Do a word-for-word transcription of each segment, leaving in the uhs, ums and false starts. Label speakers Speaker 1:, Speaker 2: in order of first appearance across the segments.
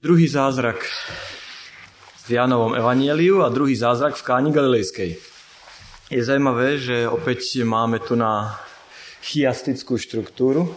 Speaker 1: Druhý zázrak v Jánovom evanjeliu a druhý zázrak v Káni Galilejskej. Je zaujímavé, že opäť máme tu na chiastickú štruktúru.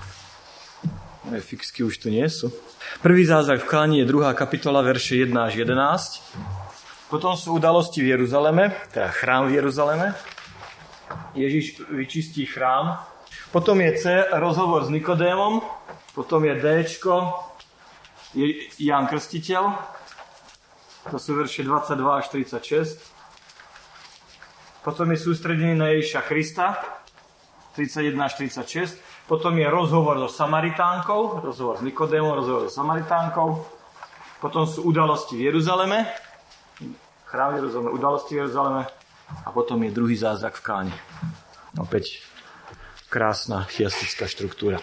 Speaker 1: Fixky už tu nie sú. Prvý zázrak v Káni je druhá kapitola, verše jeden až jedenásť. Potom sú udalosti v Jeruzaleme, teda chrám v Jeruzaleme. Ježiš vyčistí chrám. Potom je C, rozhovor s Nikodémom. Potom je Dčko, je Ján Krstiteľ. To sú verše dvadsaťdva až tridsaťšesť. Potom je sústredený na Ježiša Krista, tridsaťjeden až tridsaťšesť. Potom je rozhovor so Samaritánkou, rozhovor s Nikodémom, rozhovor so Samaritánkou. Potom sú udalosti v Jeruzaleme, chrám v Jeruzaleme, udalosti v Jeruzaleme. A potom je druhý zázrak v Káne. Opäť krásna chiastická štruktúra.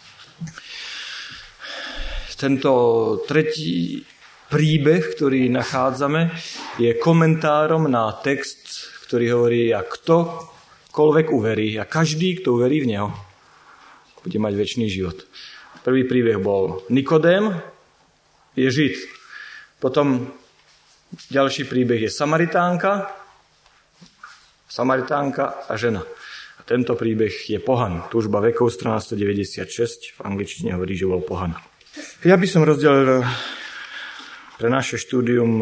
Speaker 1: Tento tretí príbeh, ktorý nachádzame, je komentárom na text, ktorý hovorí, a ktokoľvek uverí, a každý, kto uverí v neho, bude mať večný život. Prvý príbeh bol Nikodém, je Žid. Potom ďalší príbeh je Samaritánka, Samaritánka a žena. A tento príbeh je pohan. Túžba vekov, strana stodeväťdesiatšesť, v angličtine hovorí, že bol pohan. Ja by som rozdelil pre naše štúdium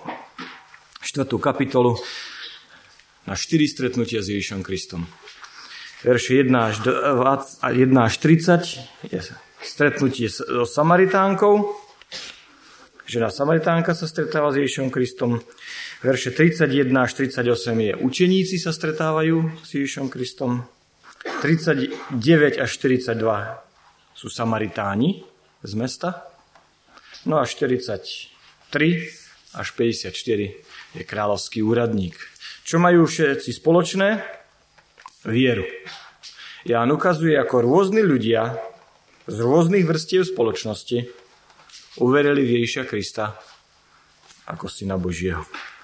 Speaker 1: štvrtú kapitolu na štyri stretnutia s Ježišom Kristom. Verše jeden až tridsať je stretnutie so Samaritánkou. Žena Samaritánka sa stretáva s Ježišom Kristom. Verše tridsaťjeden až tridsaťosem je učeníci sa stretávajú s Ježišom Kristom. tridsaťdeväť až štyridsaťdva sú Samaritáni z mesta. No a štyridsaťtri až päťdesiatštyri je kráľovský úradník. Čo majú všetci spoločné? Vieru. Ján ukazuje, ako rôzni ľudia z rôznych vrstiev spoločnosti uverili v Ježiša Krista ako syna Božieho.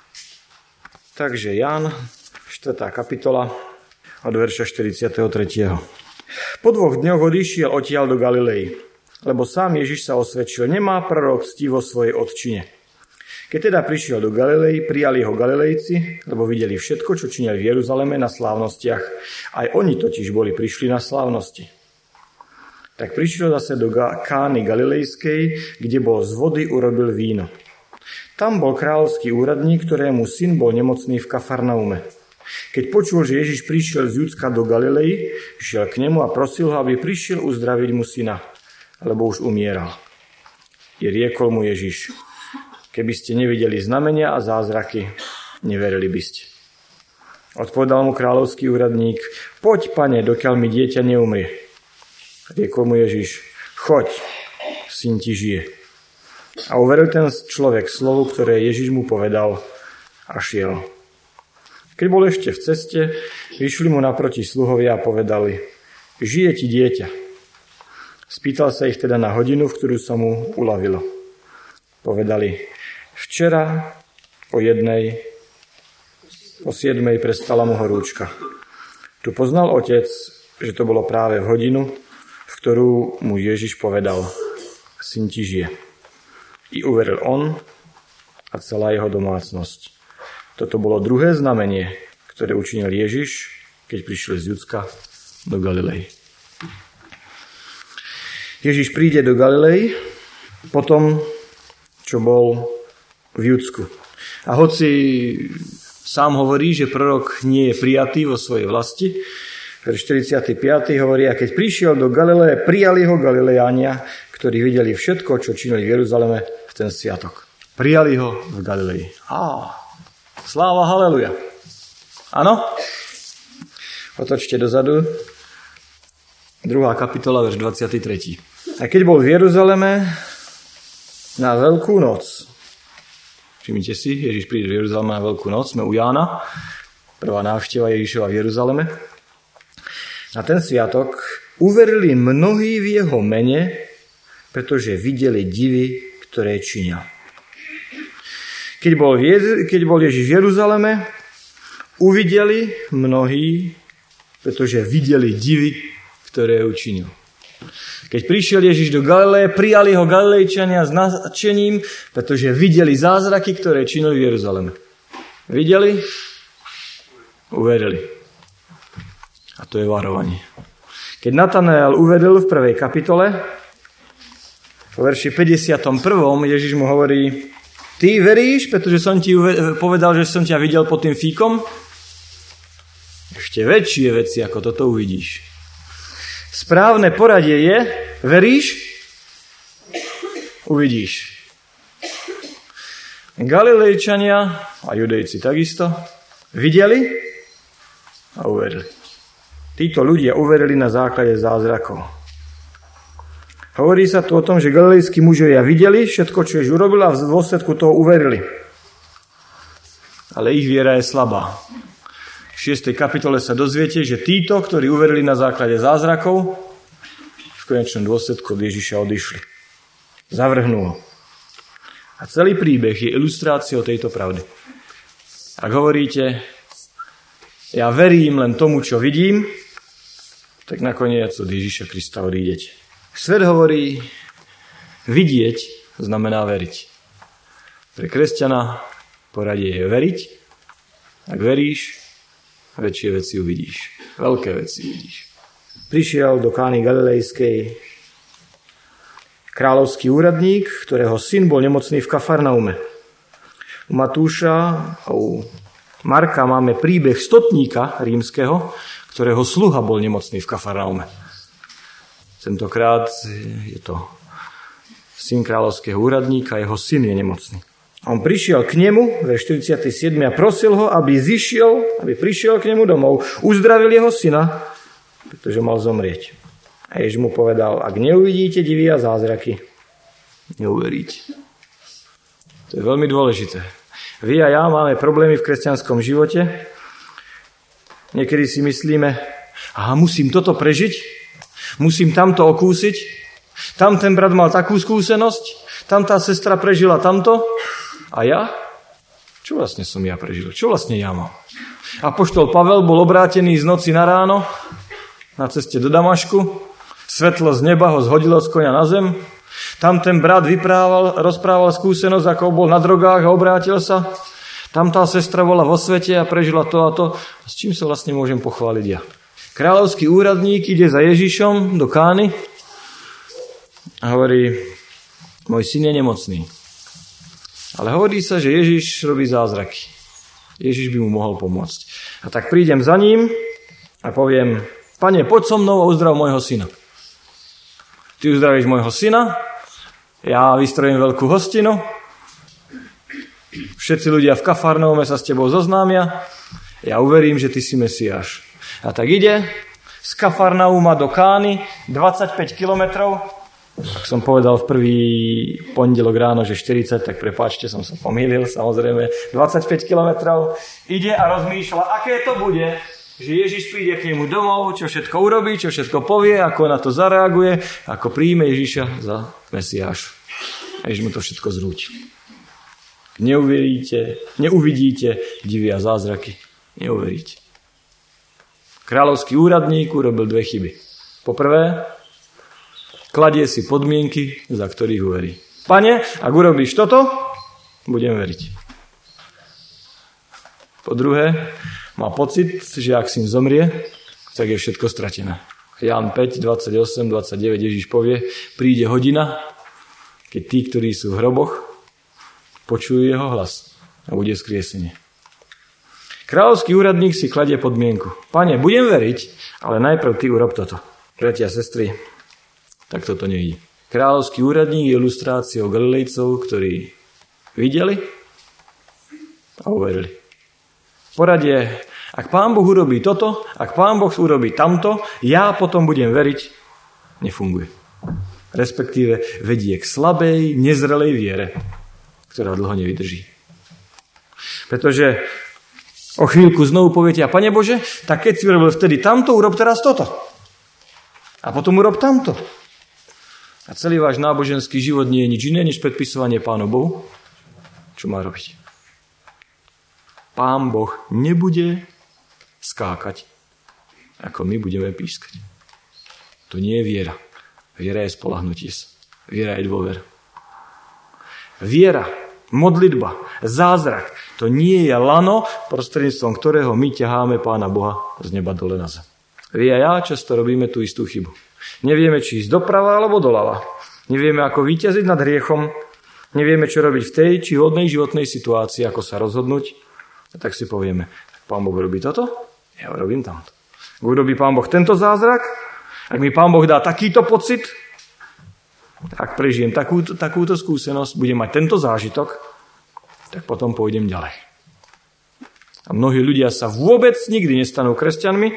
Speaker 1: Takže Ján, štvrtá kapitola, od verša štyridsiateho tretieho. Po dvoch dňoch odišiel odtiaľ do Galilei, lebo sám Ježiš sa osvedčil, nemá prorok cti vo svojej otčine. Keď teda prišiel do Galilei, prijali ho Galilejci, lebo videli všetko, čo činil v Jeruzaleme na slávnostiach. Aj oni totiž boli prišli na slávnosti. Tak prišiel zase do Kány Galilejskej, kde bol z vody urobil víno. Tam bol kráľovský úradník, ktorému syn bol nemocný v Kafarnaume. Keď počul, že Ježiš prišiel z Judska do Galilei, šiel k nemu a prosil ho, aby prišiel uzdraviť mu syna, lebo už umieral. I riekol mu Ježiš: keby ste nevideli znamenia a zázraky, neverili by ste. Odpovedal mu kráľovský úradník: poď, pane, dokiaľ mi dieťa neumrie. Riekol mu Ježiš: choď, syn ti žije. A uveril ten človek slovu, ktoré Ježiš mu povedal, a šiel. Keď bol ešte v ceste, vyšli mu naproti sluhovia a povedali: žije ti dieťa. Spýtal sa ich teda na hodinu, v ktorú sa mu uľavilo. Povedali: včera o jednej, o siedmej prestala mu horúčka. Tu poznal otec, že to bolo práve v hodinu, v ktorú mu Ježiš povedal: syn ti žije. I uveril on a celá jeho domácnosť. Toto bolo druhé znamenie, ktoré učinil Ježiš, keď prišiel z Judska do Galilei. Ježiš príde do Galilei potom, čo bol v Judsku. A hoci sám hovorí, že prorok nie je prijatý vo svojej vlasti, verš štyridsiaty piaty hovorí: a keď prišiel do Galileje, prijali ho Galilejánia, ktorí videli všetko, čo činili v Jeruzaleme v ten sviatok. Prijali ho v Galilei. Á, sláva, haleluja. Áno? Otočte dozadu. Druhá kapitola, verš dvadsiaty tretí. A keď bol v Jeruzaleme na Veľkú noc, všimnite si, Ježiš príde v Jeruzaleme na Veľkú noc, sme u Jána, prvá návšteva Ježišova v Jeruzaleme. Na ten sviatok uverili mnohí v jeho mene, pretože videli divy, ktoré činil. Keď bol, Jež- keď bol Ježiš v Jeruzaleme, uvideli mnohí, pretože videli divy, ktoré učinil. Keď prišiel Ježiš do Galileje, prijali ho Galilejčania s nadšením, pretože videli zázraky, ktoré činili v Jeruzaleme. Videli? Uverili. A to je varovanie. Keď Natanael uvedel v prvej kapitole, v verši päťdesiatom prvom Ježiš mu hovorí: Ty veríš, pretože som ti povedal, že som ťa videl pod tým fíkom? Ešte väčšie veci ako toto uvidíš. Správne poradie je: veríš? Uvidíš. Galilejčania a Judejci takisto videli a uverili. Títo ľudia uverili na základe zázrakov. Hovorí sa tu o tom, že galilejskí mužovia videli všetko, čo Ježiš urobil, a v dôsledku toho uverili. Ale ich viera je slabá. V šiestej kapitole sa dozviete, že títo, ktorí uverili na základe zázrakov, v konečnom dôsledku od Ježiša odišli. Zavrhnú ho. A celý príbeh je ilustráciou tejto pravdy. Ak hovoríte: ja verím len tomu, čo vidím, tak nakoniec od Ježiša Krista odídete. Svet hovorí: vidieť znamená veriť. Pre kresťana poradie je veriť. Ak veríš, väčšie veci uvidíš. Veľké veci uvidíš. Prišiel do Kány Galilejskej kráľovský úradník, ktorého syn bol nemocný v Kafarnaume. U Matúša a u Marka máme príbeh stotníka rímskeho, ktorého sluha bol nemocný v Kafarnaume. Tentokrát je to syn kráľovského úradníka, jeho syn je nemocný. On prišiel k nemu ve štyridsiatej siedmej a prosil ho, aby zišiel, aby prišiel k nemu domov, uzdravil jeho syna, pretože mal zomrieť. A Ježiš mu povedal: ak neuvidíte divy a zázraky, neuveríte. To je veľmi dôležité. Vy a ja máme problémy v kresťanskom živote. Niekedy si myslíme: aha, musím toto prežiť, musím tamto okúsiť, tam ten brat mal takú skúsenosť, tam tá sestra prežila tamto, a ja? Čo vlastne som ja prežil? Čo vlastne ja mám? Apoštol Pavel bol obrátený z noci na ráno na ceste do Damašku. Svetlo z neba ho zhodilo z koňa na zem. Tam ten brat vyprával, rozprával skúsenosť, ako bol na drogách a obrátil sa. Tam tá sestra bola vo svete a prežila to a to. A s čím sa vlastne môžem pochváliť ja? Kráľovský úradník ide za Ježišom do Kány a hovorí: môj syn je nemocný. Ale hovorí sa, že Ježiš robí zázraky. Ježiš by mu mohol pomôcť. A tak prídem za ním a poviem: Pane, poď so mnou a uzdrav môjho syna. Ty uzdravíš môjho syna, ja vystrojím veľkú hostinu, všetci ľudia v Kafarnaume sa s tebou zoznámia, ja uverím, že ty si Mesiáš. A tak ide z Kafarnauma do Kány, dvadsaťpäť kilometrov. Ak som povedal v prvý pondelok ráno, že štyridsať, tak prepáčte, som sa pomýlil, samozrejme. dvadsaťpäť kilometrov. Ide a rozmýšľa, aké to bude, že Ježiš príde k nemu domov, čo všetko urobí, čo všetko povie, ako na to zareaguje, ako príjme Ježiša za Mesiáš. A Ježiš mu to všetko zrúti. Neuveríte, neuvidíte divy a zázraky. Neuveríte. Kráľovský úradník urobil dve chyby. Poprvé, kladie si podmienky, za ktorých uverí. Pane, ak urobíš toto, budem veriť. Po druhé, má pocit, že ak syn zomrie, tak je všetko stratené. Ján päť, dvadsaťosem, dvadsaťdeväť Ježiš povie: príde hodina, keď tí, ktorí sú v hroboch, počujú jeho hlas a bude skriesenie. Kráľovský úradník si kladie podmienku. Pane, budem veriť, ale najprv ty urob toto. Bratia a sestry, tak toto nejde. Kráľovský úradník je ilustráciou Galilejcov, ktorí videli a uverili. Poradie: ak Pán Boh urobí toto, ak Pán Boh urobí tamto, ja potom budem veriť, nefunguje. Respektíve vedie k slabej, nezrelej viere, ktorá dlho nevydrží. Pretože o chvíľku znovu poviete: a Pane Bože, tak keď si urobil vtedy tamto, urob teraz toto. A potom urob tamto. A celý váš náboženský život nie je nič iné, než predpisovanie Pánu Bohu, čo má robiť. Pán Boh nebude skákať, ako my budeme pískať. To nie je viera. Viera je spolahnutie sa. Viera je dôvera. Viera, modlitba, zázrak, to nie je lano, prostredníctvom ktorého my ťaháme Pána Boha z neba dole na zem. Vy a ja často robíme tú istú chybu. Nevieme, či ísť doprava alebo doľava. Nevieme, ako víťaziť nad hriechom. Nevieme, čo robiť v tej či hodnej životnej situácii, ako sa rozhodnúť. A tak si povieme, Pán Boh robí toto, ja robím tamto. Ak urobí Pán Boh tento zázrak, ak mi Pán Boh dá takýto pocit, ak prežijem takúto, takúto skúsenosť, budem mať tento zážitok, tak potom pôjdem ďalej. A mnohí ľudia sa vôbec nikdy nestanú kresťanmi,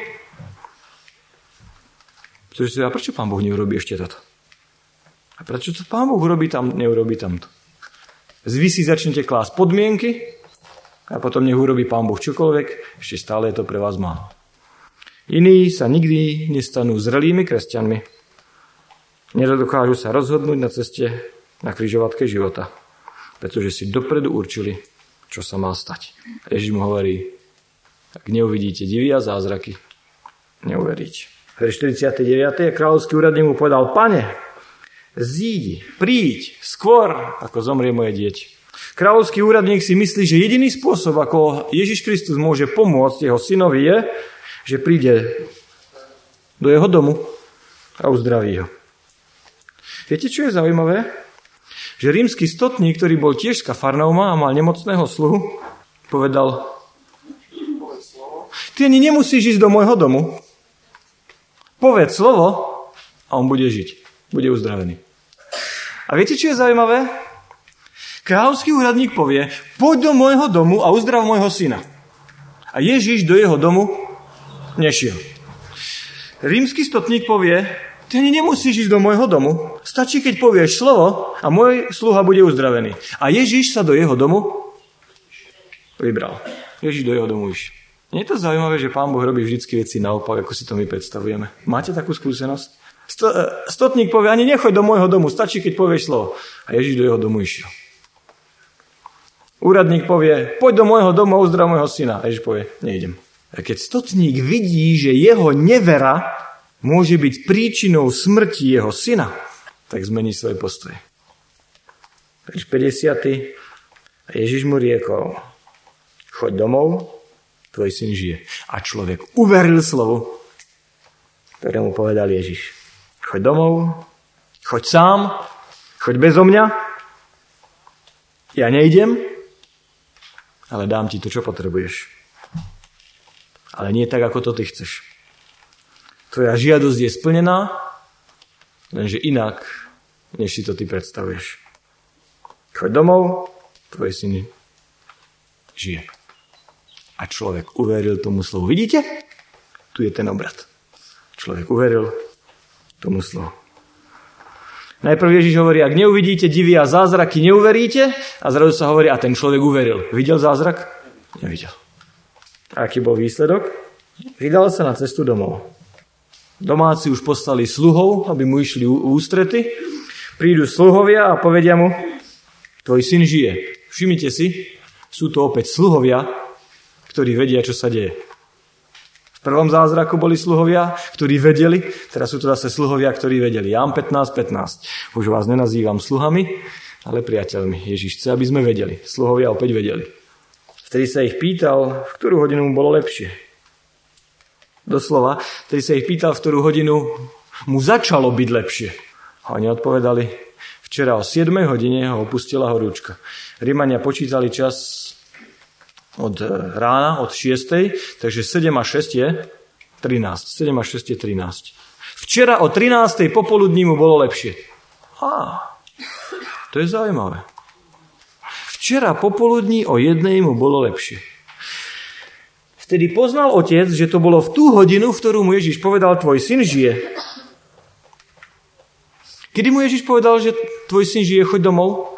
Speaker 1: pretože si, a prečo Pán Boh neurobí ešte toto? A prečo to Pán Boh urobí tam, neurobí tamto? Vy si začnete klásť podmienky a potom nech urobí Pán Boh čokoľvek, ešte stále je to pre vás málo. Iní sa nikdy nestanú zrelými kresťanmi. Nedokážu sa rozhodnúť na ceste na križovatke života, pretože si dopredu určili, čo sa má stať. A Ježiš mu hovorí, ak neuvidíte divy a zázraky, neuveríte. V štyridsiatej deviatej kráľovský úradník mu povedal, Pane, zídi, príď, skôr, ako zomrie moje dieťa. Kráľovský úradník si myslí, že jediný spôsob, ako Ježiš Kristus môže pomôcť jeho synovi, je, že príde do jeho domu a uzdraví ho. Viete, čo je zaujímavé? Že rímsky stotník, ktorý bol tiež z Kafarnauma a mal nemocného sluhu, povedal, ty ani nemusíš ísť do môjho domu. Povedz slovo a on bude žiť. Bude uzdravený. A viete, čo je zaujímavé? Kráľovský úradník povie, poď do môjho domu a uzdrav môjho syna. A Ježiš do jeho domu nešiel. Rímsky stotník povie, ty ani nemusíš ísť do môjho domu. Stačí, keď povieš slovo a môj sluha bude uzdravený. A Ježiš sa do jeho domu vybral. Ježiš do jeho domu išiel. Nie je to zaujímavé, že Pán Boh robí vždycky veci naopak, ako si to my predstavujeme. Máte takú skúsenosť? Sto, stotník povie, ani nechoď do môjho domu, stačí, keď povieš slovo. A Ježiš do jeho domu išiel. Úradník povie, poď do môjho domu a uzdrav môjho syna. A Ježiš povie, nejdem. A keď stotník vidí, že jeho nevera môže byť príčinou smrti jeho syna, tak zmení svoje postoje. Verš päťdesiaty A Ježiš mu riekol, choď domov, tvoj syn žije. A človek uveril slovu, ktoré mu povedal Ježiš. Choď domov, choď sám, choď bezo mňa, ja nejdem, ale dám ti to, čo potrebuješ. Ale nie tak, ako to ty chceš. Tvoja žiadosť je splnená, lenže inak, než si to ty predstavuješ. Choď domov, tvoj syn žije. A človek uveril tomu slovu. Vidíte? Tu je ten obrad. Človek uveril tomu slovu. Najprv Ježiš hovorí, ak neuvidíte divy a zázraky, neuveríte. A zrazu sa hovorí, a ten človek uveril. Videl zázrak? Nevidel. A aký bol výsledok? Vydal sa na cestu domov. Domáci už poslali sluhov, aby mu išli ústrety. Prídu sluhovia a povedia mu, tvoj syn žije. Všimnite si, sú to opäť sluhovia, ktorí vedia, čo sa deje. V prvom zázraku boli sluhovia, ktorí vedeli, teraz sú to zase sluhovia, ktorí vedeli. Ján pätnásť pätnásť. Už vás nenazývam sluhami, ale priateľmi. Ježiš chce, aby sme vedeli. Sluhovia opäť vedeli. Vtedy sa ich pýtal, v ktorú hodinu mu bolo lepšie. Doslova, vtedy sa ich pýtal, v ktorú hodinu mu začalo byť lepšie. A oni odpovedali, včera o siedmej hodine ho opustila horúčka. Rimania počítali čas od rána, od šiestej, takže sedem a šesť je trinásť. sedem a šesť je trinásť. Včera o trinástej popoludní mu bolo lepšie. Á, to je zaujímavé. Včera popoludní o jednej mu bolo lepšie. Vtedy poznal otec, že to bolo v tú hodinu, v ktorú mu Ježiš povedal, tvoj syn žije. Kedy mu Ježiš povedal, že tvoj syn žije, choď domov?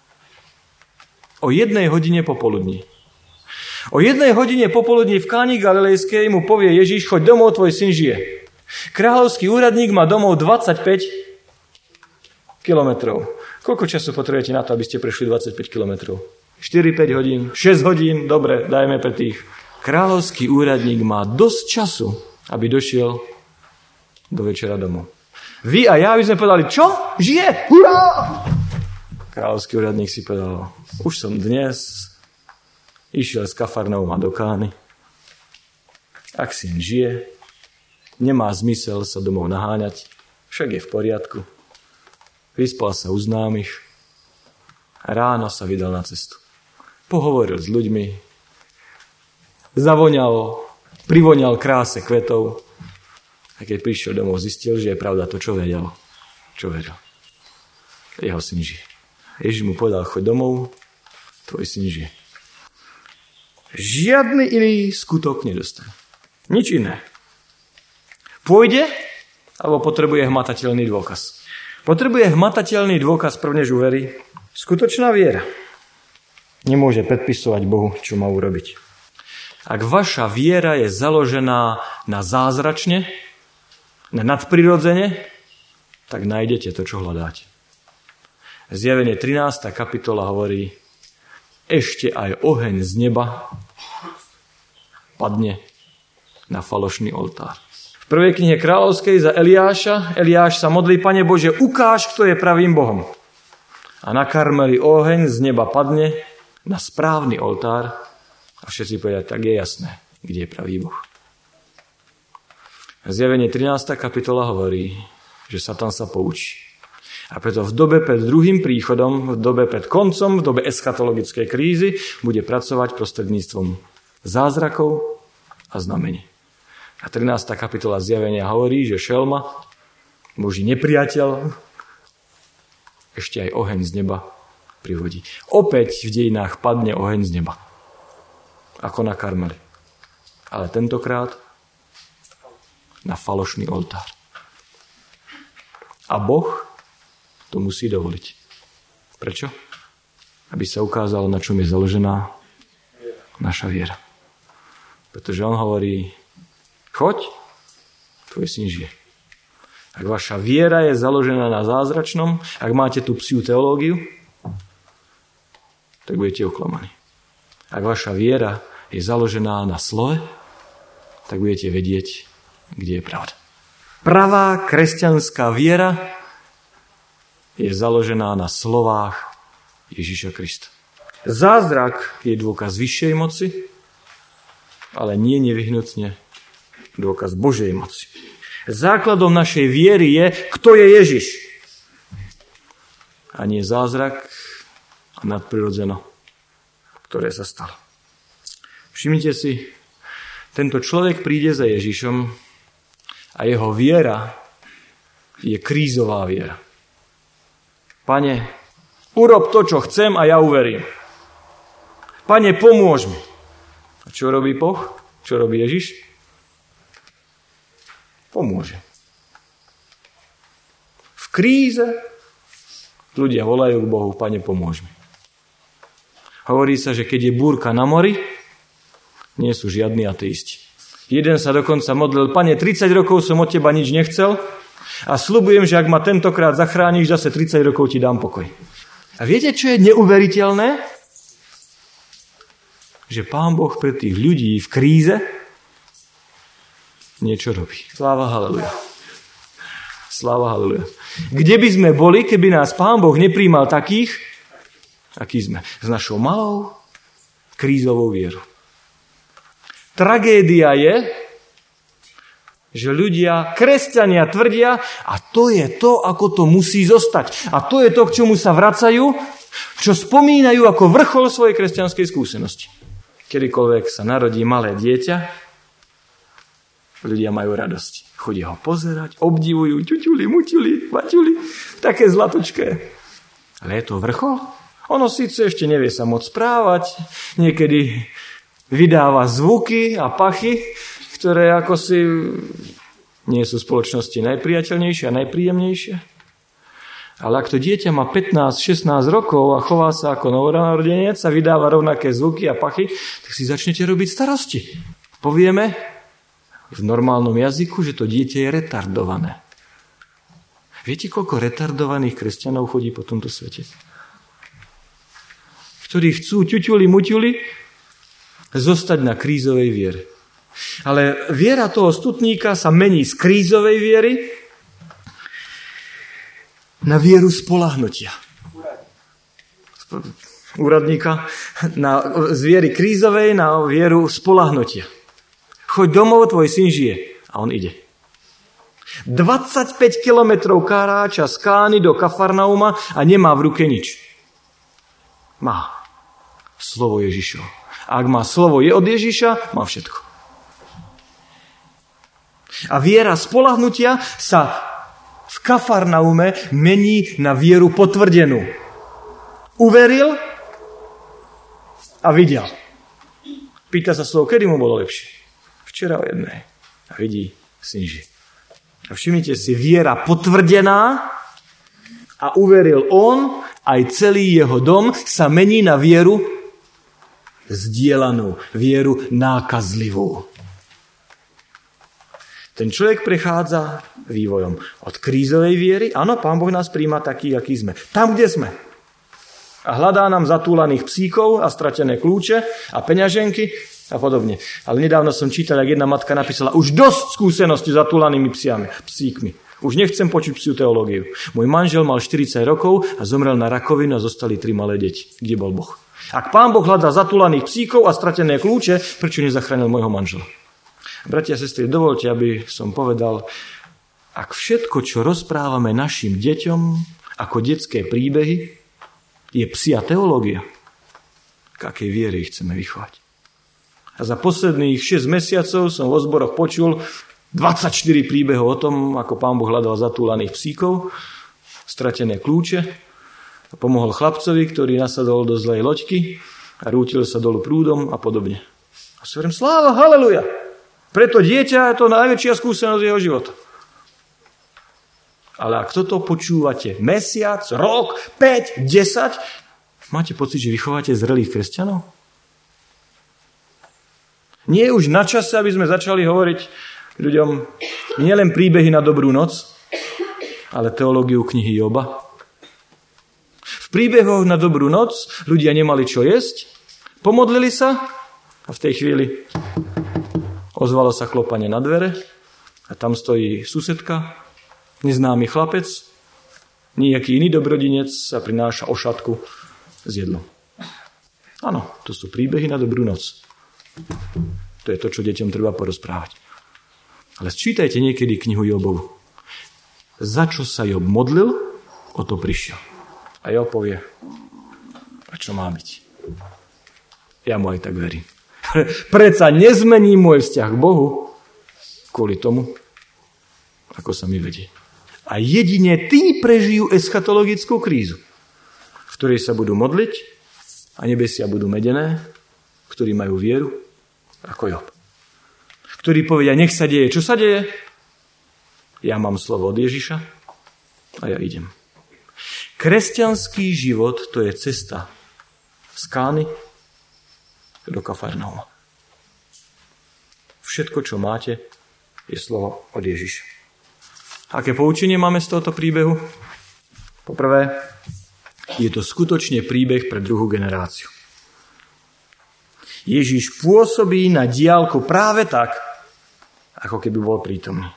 Speaker 1: O jednej hodine popoludní. O jednej hodine popoludní v Káni Galilejskej mu povie Ježiš, choď domov, tvoj syn žije. Kráľovský úradník má domov dvadsaťpäť kilometrov. Koľko času potrebujete na to, aby ste prešli dvadsaťpäť kilometrov? štyri päť hodín, šesť hodín, dobre, dajme pre tých. Kráľovský úradník má dosť času, aby došiel do večera domov. Vy a ja by sme povedali, čo? Žije? Hurá! Kráľovský úradník si povedal, už som dnes išiel z Kafarnauma do Kány. Ak syn žije, nemá zmysel sa domov naháňať, však je v poriadku. Vyspal sa u známych a ráno sa vydal na cestu. Pohovoril s ľuďmi, zavoňal, privoňal kráse kvetov a keď prišiel domov, zistil, že je pravda to, čo vedel. Čo vedel. Jeho syn žije. Ježiš mu povedal, choď domov, tvoj syn žije. Žiadny iný skutok nedostane. Nič iné. Pôjde, alebo potrebuje hmatateľný dôkaz. Potrebuje hmatateľný dôkaz prvne, že uverí. Skutočná viera nemôže predpisovať Bohu, čo má urobiť. Ak vaša viera je založená na zázračne, na nadprirodzene, tak nájdete to, čo hľadáte. Zjavenie trinásta kapitola hovorí, ešte aj oheň z neba padne na falošný oltár. V prvej knihe kráľovskej za Eliáša, Eliáš sa modlí, Pane Bože, ukáž, kto je pravým Bohom. A na Karmeli oheň z neba padne na správny oltár a všetci povedia, tak je jasné, kde je pravý Boh. Zjavenie trinásta kapitola hovorí, že Satan sa poučí. A preto v dobe pred druhým príchodom, v dobe pred koncom, v dobe eschatologickej krízy bude pracovať prostredníctvom zázrakov a znamení. A trinásta kapitola Zjavenia hovorí, že šelma, Boží nepriateľ, ešte aj oheň z neba prihodí. Opäť v dejinách padne oheň z neba. Ako na Karmeli. Ale tentokrát na falošný oltár. A Boh to musí dovoliť. Prečo? Aby sa ukázalo, na čom je založená naša viera. Pretože on hovorí, choď, tvoj syn žije. Ak vaša viera je založená na zázračnom, ak máte tú psiu teológiu, tak budete oklamaní. Ak vaša viera je založená na slove, tak budete vedieť, kde je pravda. Pravá kresťanská viera je založená na slovách Ježiša Krista. Zázrak je dôkaz vyššej moci, ale nie nevyhnutne dôkaz Božej moci. Základom našej viery je, kto je Ježiš. A nie zázrak a nadprirodzeno, ktoré sa stalo. Všimnite si, tento človek príde za Ježišom a jeho viera je krízová viera. Pane, urob to, čo chcem a ja uverím. Pane, pomôž mi. A čo robí Boh? Čo robí Ježiš? Pomôže. V kríze ľudia volajú k Bohu, Pane, pomôž mi. Hovorí sa, že keď je búrka na mori, nie sú žiadni ateisti. Jeden sa dokonca modlil, Pane, tridsať rokov som od teba nič nechcel a sľubujem, že ak ma tentokrát zachrániš, zase tridsať rokov ti dám pokoj. A viete, čo je neuveriteľné? Že Pán Boh pre tých ľudí v kríze niečo robí. Sláva, haleluja. Sláva, haleluja. Kde by sme boli, keby nás Pán Boh nepríjmal takých, akí sme? S našou malou krízovou vierou. Tragédia je, že ľudia, kresťania tvrdia, a to je to, ako to musí zostať. A to je to, k čomu sa vracajú, čo spomínajú ako vrchol svojej kresťanskej skúsenosti. Kedykoľvek sa narodí malé dieťa, ľudia majú radosť. Chodia ho pozerať, obdivujú, ťuťuli, muťuli, vaťuli, také zlatočké. Ale je to vrchol? Ono síce ešte nevie sa moc správať, niekedy vydáva zvuky a pachy, ktoré ako si nie sú v spoločnosti najpriateľnejšie a najpríjemnejšie. Ale ak to dieťa má pätnásť šestnásť rokov a chová sa ako novonarodenec a vydáva rovnaké zvuky a pachy, tak si začnete robiť starosti. Povieme v normálnom jazyku, že to dieťa je retardované. Viete, koľko retardovaných kresťanov chodí po tomto svete? Ktorí chcú ťuťuli, muťuli zostať na krízovej viere. Ale viera toho stutníka sa mení z krízovej viery na vieru spolahnutia. Úradníka na, z viery krízovej na vieru spolahnutia. Choď domov, tvoj syn žije. A on ide. dvadsaťpäť kilometrov karáča z Kány do Kafarnauma a nemá v ruke nič. Má slovo Ježišov. A ak má slovo je od Ježiša, má všetko. A viera spolahnutia sa v Kafarnaume mení na vieru potvrdenú. Uveril a videl. Pýta sa slovo, kedy mu bolo lepšie? Včera o jednej. A vidí, syn žije. A všimnite si, viera potvrdená a uveril on, aj celý jeho dom sa mení na vieru zdieľanú, vieru nákazlivú. Ten človek prechádza vývojom od krízovej viery. Áno, Pán Boh nás príjma taký, aký sme. Tam, kde sme. A hľadá nám zatúlaných psíkov a stratené kľúče a peňaženky a podobne. Ale nedávno som čítal, jak jedna matka napísala, už dosť skúsenosti s zatúlanými psiami, psíkmi. Už nechcem počuť psiu teológiu. Môj manžel mal štyridsať rokov a zomrel na rakovinu a zostali tri malé deti. Kde bol Boh? Ak Pán Boh hľadá zatúlaných psíkov a stratené kľúče, prečo nezachránil môjho manžela? Bratia a sestry, dovolte, aby som povedal, ak všetko, čo rozprávame našim deťom ako detské príbehy, je psia teológia, k akej viere ich chceme vychovať. A za posledných šesť mesiacov som vo zboroch počul dvadsaťštyri príbehov o tom, ako Pán Boh hľadal zatúlaných psíkov, stratené kľúče a pomohol chlapcovi, ktorý nasadol do zlej loďky a rútil sa dolu prúdom a podobne. A si hovorím, sláva, haleluja! Preto dieťa je to najväčšia skúsenosť jeho života. Ale ak toto počúvate mesiac, rok, päť, desať, máte pocit, že vychováte zrelých kresťanov? Nie je už na čase, aby sme začali hovoriť ľuďom nielen príbehy na dobrú noc, ale teológiu knihy Joba. V príbehoch na dobrú noc ľudia nemali čo jesť, pomodlili sa a v tej chvíli ozvalo sa klopanie na dvere a tam stojí susedka, neznámy chlapec, nejaký iný dobrodinec sa prináša ošatku s jedlom. Áno, to sú príbehy na dobrú noc. To je to, čo deťom treba porozprávať. Ale sčítajte niekedy knihu Jobovu. Za čo sa Job modlil, o to prišiel. A Job povie, a čo má byť? Ja mu aj tak verím. Predsa nezmení môj vzťah k Bohu kvôli tomu, ako sa mi vedie. A jedine tí prežijú eschatologickú krízu, v ktorej sa budú modliť a nebesia budú medené, ktorí majú vieru ako Job. Ktorí povedia, nech sa deje. Čo sa deje? Ja mám slovo od Ježiša a ja idem. Kresťanský život to je cesta z Kány do Kafarnauma. Všetko, čo máte, je slovo od Ježiša. Aké poučenie máme z tohto príbehu? Poprvé, je to skutočne príbeh pre druhú generáciu. Ježiš pôsobí na diaľku práve tak, ako keby bol prítomný.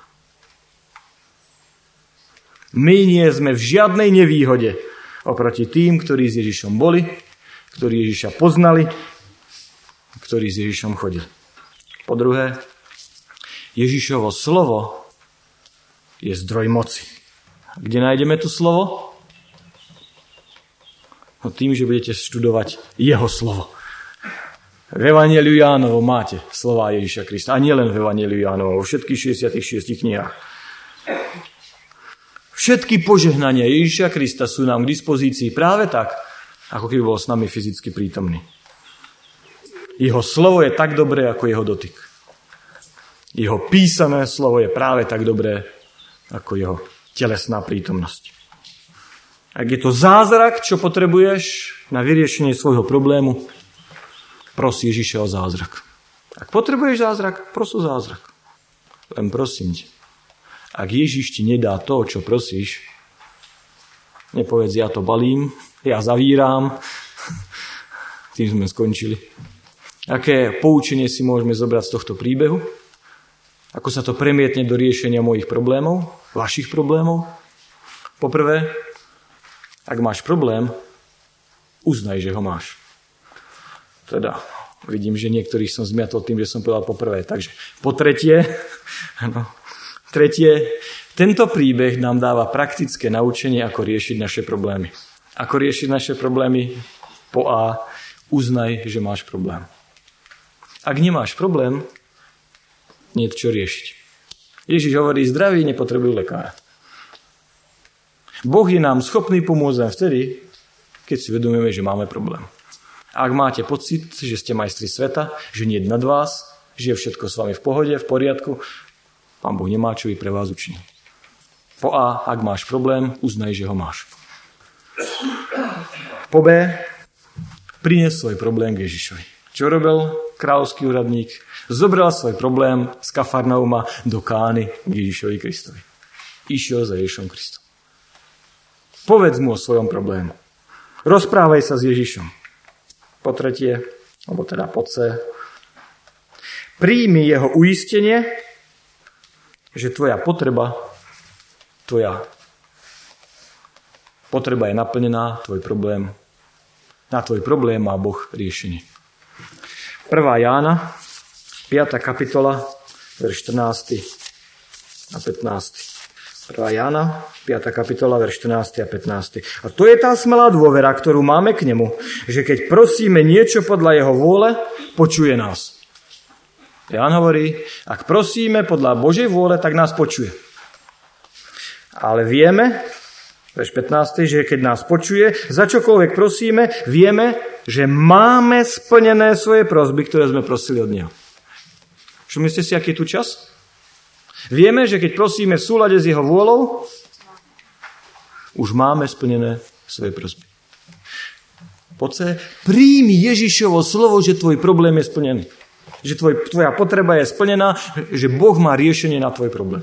Speaker 1: My nie sme v žiadnej nevýhode oproti tým, ktorí s Ježišom boli, ktorí Ježiša poznali, ktorí s Ježišom chodili. Po druhé, Ježišovo slovo je zdroj moci. Kde nájdeme to slovo? No tým, že budete študovať jeho slovo. V Evanjeliu Jánovom máte slová Ježiša Krista. A nie len v Evanjeliu Jánovom, vo všetkých šesťdesiatšesť knihách. Všetky požehnania Ježiša Krista sú nám k dispozícii práve tak, ako keby bol s nami fyzicky prítomný. Jeho slovo je tak dobré, ako jeho dotyk. Jeho písané slovo je práve tak dobré, ako jeho telesná prítomnosť. Ak je to zázrak, čo potrebuješ na vyriešenie svojho problému, pros Ježiša o zázrak. Ak potrebuješ zázrak, pros o zázrak. Len prosím ťa, ak Ježiš ti nedá to, čo prosíš, nepovedz, ja to balím, ja zavíram, tým sme skončili. Aké poučenie si môžeme zobrať z tohto príbehu? Ako sa to premietne do riešenia mojich problémov, vašich problémov? Poprvé, Ak máš problém, uznaj, že ho máš. Teda vidím, že niektorých som zmiatol tým, že som povedal poprvé. Takže po tretie, no, tretie, tento príbeh nám dáva praktické naučenie, ako riešiť naše problémy. Ako riešiť naše problémy? Po A, uznaj, že máš problém. Ak nemáš problém, nie je čo riešiť. Ježiš hovorí, zdraví nepotrebujú lekára. Boh je nám schopný pomôcť len vtedy, keď si vedomíme, že máme problém. Ak máte pocit, že ste majstri sveta, že nie je nad vás, že je všetko s vami v pohode, v poriadku, Pán Boh nemá čo pre vás učiní. Po A, ak máš problém, uznaj, že ho máš. Po B, prines svoj problém k Ježišovi. Čo robil kráľovský úradník? Zobral svoj problém z Kafarnauma do Kány k Ježišovi Kristovi. Išiel za Ježišom Kristom. Povedz mu o svojom problému. Rozprávaj sa s Ježišom. Po tretie, alebo teda po C, príjmi jeho uistenie, že tvoja potreba, tvoja potreba je naplnená, tvoj problém, na tvoj problém má Boh riešenie. prvá Jána, piata kapitola, verš štrnásty a pätnásty. prvá Jána, piata kapitola, verš štrnásty a pätnásty. A to je tá smelá dôvera, ktorú máme k nemu, že keď prosíme niečo podľa jeho vôle, počuje nás. Ján hovorí, ak prosíme podľa Božej vôle, tak nás počuje. Ale vieme, verš pätnásty, že keď nás počuje, za čokoľvek prosíme, vieme, že máme splnené svoje prosby, ktoré sme prosili od neho. Všimnite si, aký je tu čas? Vieme, že keď prosíme v súlade s jeho vôľou, už máme splnené svoje prosby. Po C, príjmi Ježišovo slovo, že tvoj problém je splnený. Že tvoj, tvoja potreba je splnená, že Boh má riešenie na tvoj problém.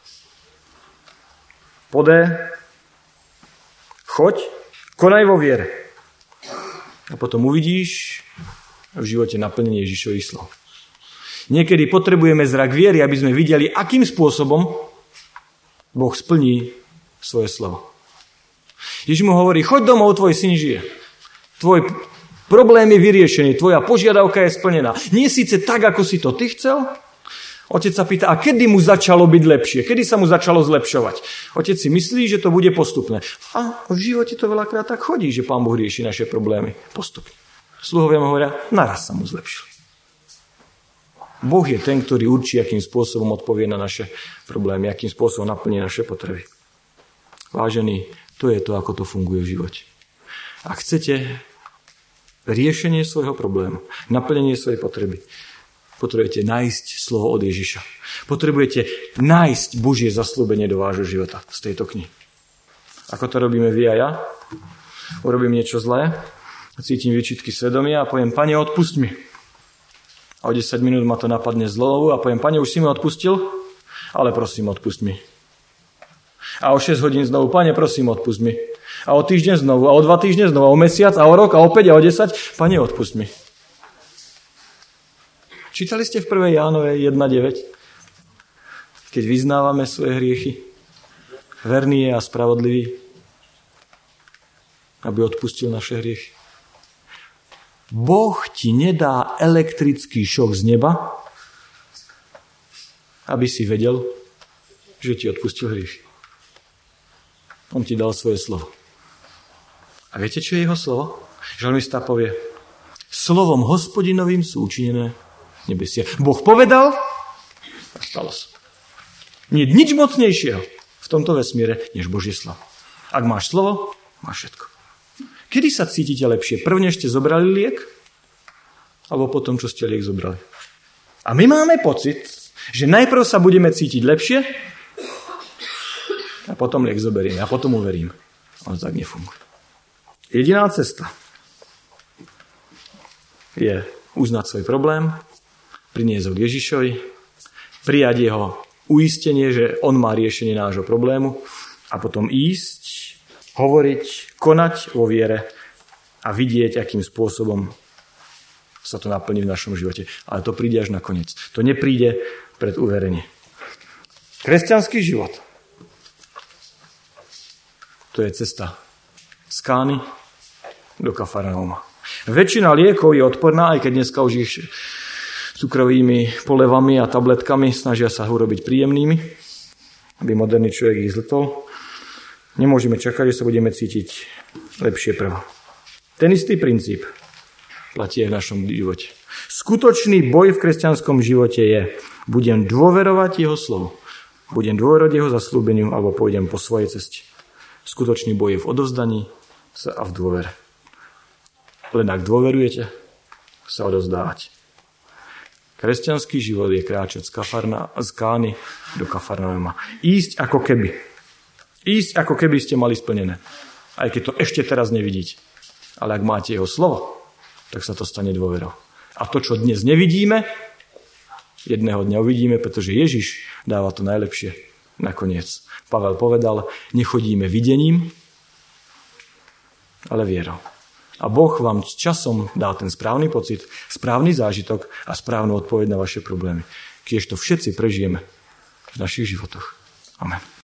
Speaker 1: Po D, choď, konaj vo viere. A potom uvidíš v živote naplnenie Ježišových slov. Niekedy potrebujeme zrak viery, aby sme videli, akým spôsobom Boh splní svoje slovo. Ježiš mu hovorí, choď domov, tvoj syn žije. Tvoj problém je vyriešený, tvoja požiadavka je splnená. Nie síce tak, ako si to ty chcel. Otec sa pýta, a kedy mu začalo byť lepšie? Kedy sa mu začalo zlepšovať? Otec si myslí, že to bude postupné. A v živote to veľakrát tak chodí, že Pán Boh rieši naše problémy postupne. Sluhovia mu hovoria, naraz sa mu zlepšil. Boh je ten, ktorý určí, akým spôsobom odpovie na naše problémy, akým spôsobom naplní naše potreby. Vážení, to je to, ako to funguje v živote. Ak chcete riešenie svojho problému, naplnenie svojej potreby, potrebujete nájsť slovo od Ježiša. Potrebujete nájsť Božie zasľúbenie do vášho života z tejto knihy. Ako to robíme vy a ja? Urobím niečo zlé, cítim výčitky svedomia a poviem, Pane, odpusť mi. A o desať minút ma to napadne zlovu a poviem, Pane, už si mi odpustil, ale prosím, odpusť mi. A o šesť hodín znovu, Pane, prosím, odpusť mi. A o týždeň znovu, a o dva týždne znovu, a o mesiac, a o rok, a o päť, a o desať, Pane, odpusť mi. Čítali ste v prvej Jánovej jedna deväť? Keď vyznávame svoje hriechy, verný je a spravodlivý, aby odpustil naše hriechy. Boh ti nedá elektrický šok z neba, aby si vedel, že ti odpustil hriechy. On ti dal svoje slovo. A viete, čo je jeho slovo? Žalmista povie, slovom Hospodinovým sú učinené nebesia. Boh povedal a stalo sa. Nie je nič mocnejšieho v tomto vesmíre, než Božie slovo. Ak máš slovo, máš všetko. Kedy sa cítite lepšie? Prvne ste zobrali liek? Alebo potom, čo ste liek zobrali? A my máme pocit, že najprv sa budeme cítiť lepšie a potom liek zoberieme a potom uveríme. On tak nefunguje. Jediná cesta je uznať svoj problém, priniesť ho k Ježišovi, prijať jeho uistenie, že on má riešenie nášho problému a potom ísť, hovoriť, konať vo viere a vidieť, akým spôsobom sa to naplní v našom živote. Ale to príde až nakoniec. To nepríde pred uverenie. Kresťanský život. To je cesta z Kány do Kafarnauma. Väčšina liekov je odporná, aj keď dneska už ich cukrovými polevami a tabletkami snažia sa urobiť príjemnými, aby moderný človek ich zltol. Nemôžeme čakať, že sa budeme cítiť lepšie prvo. Ten istý princíp platí aj v našom živote. Skutočný boj v kresťanskom živote je, budem dôverovať jeho slovu, budem dôverovať jeho zasľúbeniu alebo pôjdem po svojej ceste. Skutočný boj je v odovzdaní sa a v dôvere. Len ak dôverujete, sa odovzdávať. Kresťanský život je kráčať z, Kafarna, z Kány do Kafarnauma. Ísť ako keby. Ísť ako keby ste mali splnené. Aj keď to ešte teraz nevidíte. Ale ak máte jeho slovo, tak sa to stane dôverou. A to, čo dnes nevidíme, jedného dňa uvidíme, pretože Ježiš dáva to najlepšie nakoniec. Pavel povedal, nechodíme videním, ale vierou. A Boh vám časom dá ten správny pocit, správny zážitok a správnu odpoveď na vaše problémy. Kiež to všetci prežijeme v našich životoch. Amen.